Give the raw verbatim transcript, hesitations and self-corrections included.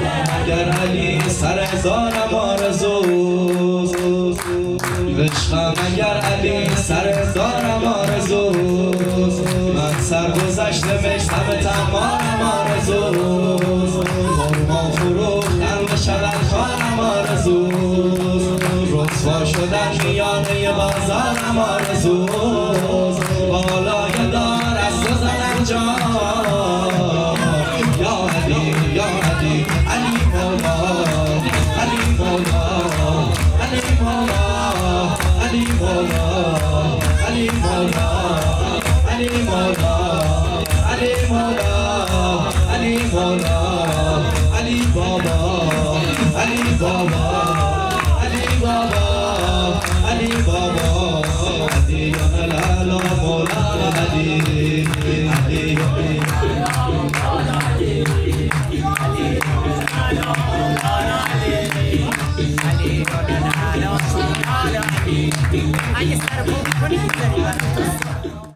اگر علی سر زارم آرزوست، عشقم اگر علی سر زارم آرزوست، من سرگذشت مشتم تمام آرزوست، خرما فروختن بشود خانم آرزوست، رسوا شدن میانه بازارم آرزوست، بالای دار از تو زدن جان یا علی یا علی علی مولا علی مولا علی مولا علی مولا علی مولا علی مولا علی مولا علی مولا علی بابا علی بابا علی بابا علی بابا علی لالا مولا علی علی اگه سر بود کنی